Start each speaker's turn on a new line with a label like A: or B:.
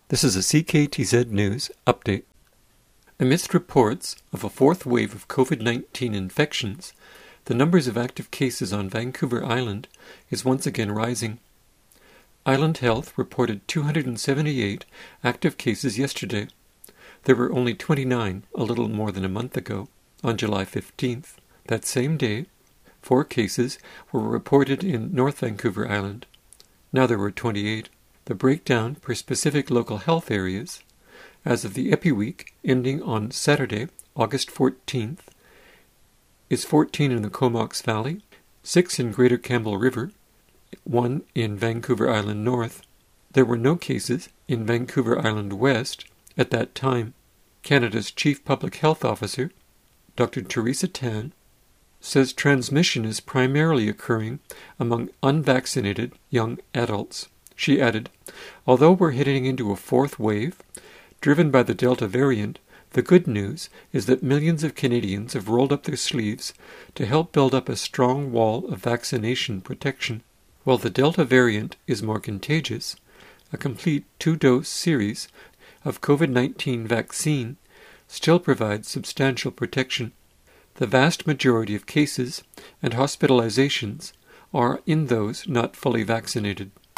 A: This is a CKTZ News update. Amidst reports of a fourth wave of COVID-19 infections, the numbers of active cases on Vancouver Island is once again rising. Island Health reported 278 active cases yesterday. There were only 29 a little more than a month ago, on July 15th. That same day, 4 cases were reported in North Vancouver Island. Now there were 28. The breakdown per specific local health areas, as of the Epi Week ending on Saturday, August 14th, is 14 in the Comox Valley, 6 in Greater Campbell River, 1 in Vancouver Island North. There were no cases in Vancouver Island West at that time. Canada's Chief Public Health Officer, Dr. Theresa Tan, says transmission is primarily occurring among unvaccinated young adults. She added, "Although we're heading into a fourth wave, driven by the Delta variant, the good news is that millions of Canadians have rolled up their sleeves to help build up a strong wall of vaccination protection. While the Delta variant is more contagious, a complete 2-dose series of COVID-19 vaccine still provides substantial protection. The vast majority of cases and hospitalizations are in those not fully vaccinated."